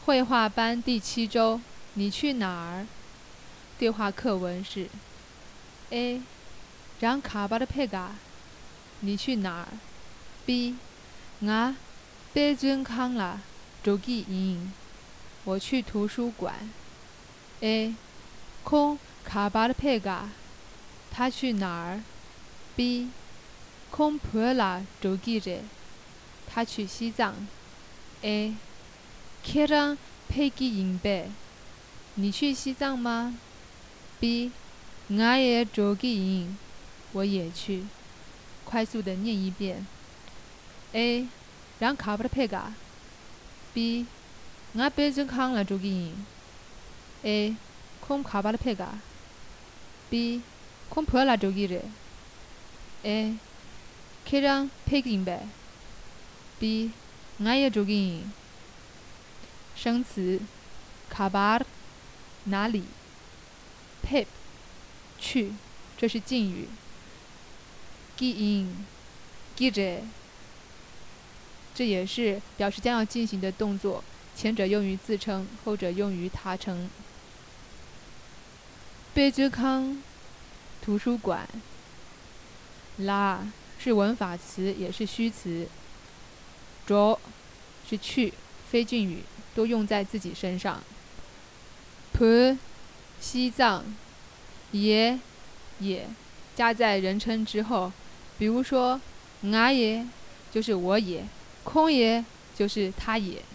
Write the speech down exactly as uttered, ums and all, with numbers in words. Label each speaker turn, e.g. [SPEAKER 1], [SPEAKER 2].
[SPEAKER 1] 绘画班第七周，你去哪儿？对话课文是 A. 랑 가봐라 페가你去哪儿 B. 나 빼준캉라 저기 인我去图书馆 A. 콩 가봐라 페가他去哪儿 B. 콩 보여라 저기래他去西藏 A. 걔랑 페기 인배你去西藏吗 B. 나의 저기 인我也去快速的念一遍 A. 랑 가봐라 페가 B. 나 빼준캉라 저기 인 A. 콩 가봐라 페가 B. 콩 보여라 저기래 A. 걔랑 페기 인배 B. 나의 저기 인生词 kabar 哪里 pep 去这是敬语 gi in gire 这也是表示将要进行的动作，前者用于自称，后者用于他称。贝居康图书馆 la 是文法词也是虚词 jo 是去非敬语都用在自己身上 p 西藏 也也加在人称之后，比如说 我也就是我也，空也就是他也。